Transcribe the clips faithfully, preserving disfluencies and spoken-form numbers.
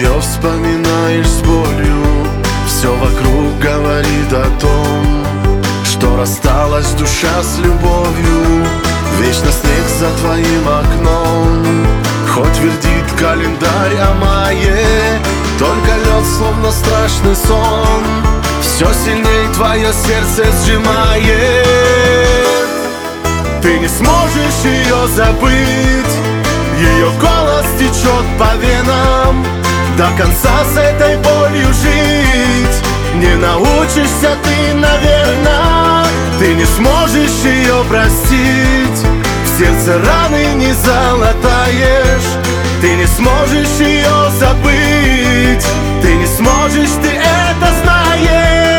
ее вспоминаешь с болью, все вокруг говорит о том, что рассталась душа с любовью. Вечно снег за твоим окном, хоть вердит календарь о мае, только лед, словно страшный сон, все сильней твое сердце сжимает. Ты не сможешь ее забыть, ее голос течет по венам. До конца с этой болью жить не научишься ты, наверное. Ты не сможешь ее простить, в сердце раны не залатаешь. Ты не сможешь ее забыть, ты не сможешь, ты это знаешь.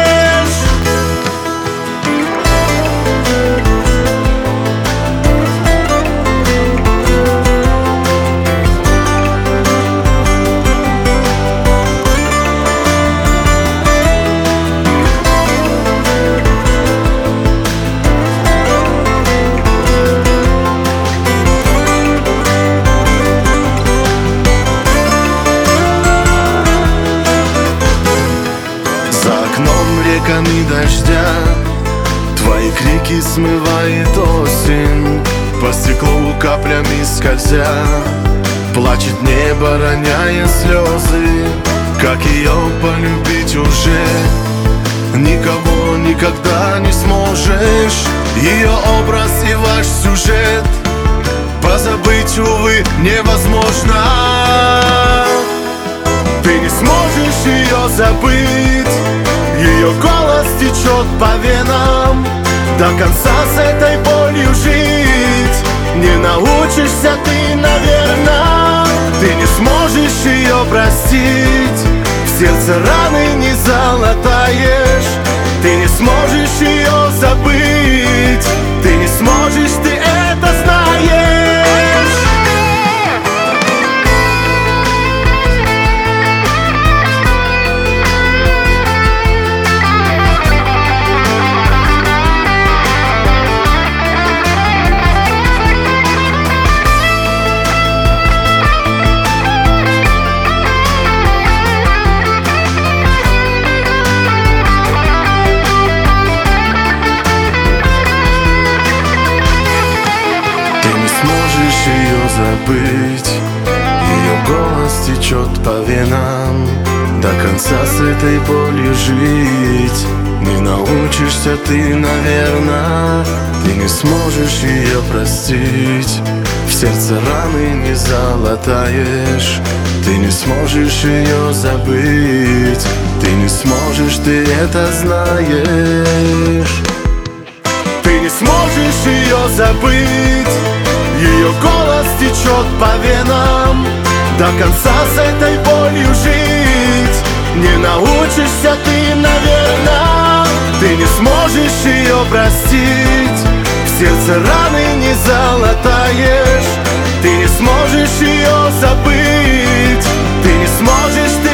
Реками дождя твои крики смывает осень, по стеклу каплями скользя плачет небо, роняя слезы. Как ее полюбить уже никого никогда не сможешь. Ее образ и ваш сюжет позабыть, увы, невозможно. Ты не сможешь ее забыть, ее голос течет по венам. До конца с этой болью жить не научишься ты, наверное. Ты не сможешь ее простить, в сердце раны не залатаешь. Ты не сможешь ее забыть, ты не сможешь, ты это знаешь. Сможешь ее забыть, ее голос течет по венам. До конца с этой болью жить не научишься ты, наверное. Ты не сможешь ее простить, в сердце раны не залатаешь. Ты не сможешь ее забыть, ты не сможешь, ты это знаешь. Ты не сможешь ее забыть, ее голос течет по венам. До конца с этой болью жить не научишься ты, наверное. Ты не сможешь ее простить, в сердце раны не залатаешь. Ты не сможешь ее забыть, ты не сможешь, ты